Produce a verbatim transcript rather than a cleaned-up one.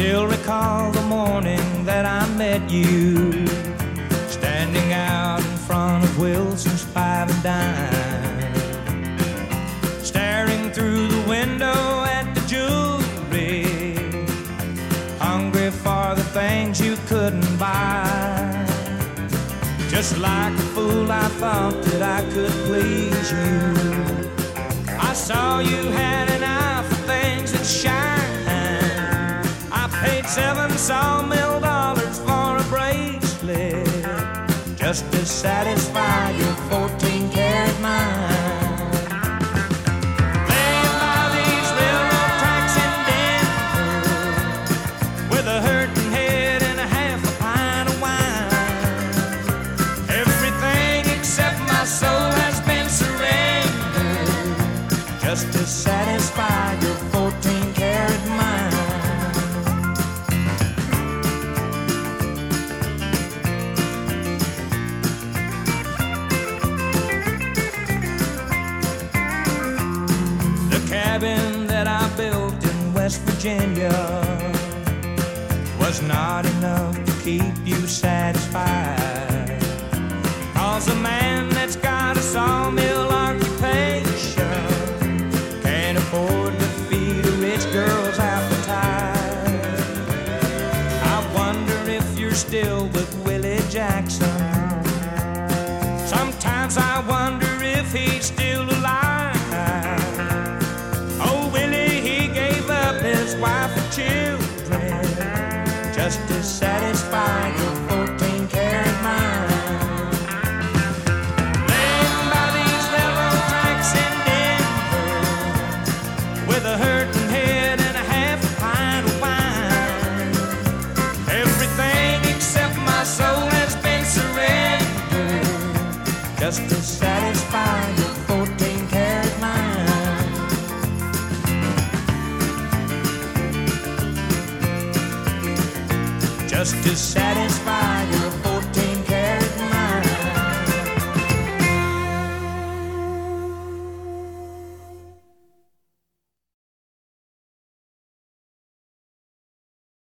still recall the morning that I met you, standing out in front of Wilson's Five and Dime, staring through the window at the jewelry, hungry for the things you couldn't buy. Just like a fool, I thought that I could please you. I saw you had an eye for things that shine. I paid seven sawmill dollars for a bracelet just to satisfy your fourteen karat mind. Laying by these railroad tracks in Denver with a hurting head and a half a pint of wine. Everything except my soul has been surrendered just to satisfy your fourteen karat mind. The cabin that I built in West Virginia was not enough to keep you satisfied. 'Cause a man that's got a sawmill occupation can't afford to feed a rich girl's appetite. I wonder if you're still with Willie Jackson. Sometimes I wonder if he's still alive. Oh, Willie, he gave up his wife and children just to satisfy your fourteen karat mind. With a hurting head and a half a pint of wine. Everything except my soul has been surrendered just to satisfy your fourteen karat mind. Just to satisfy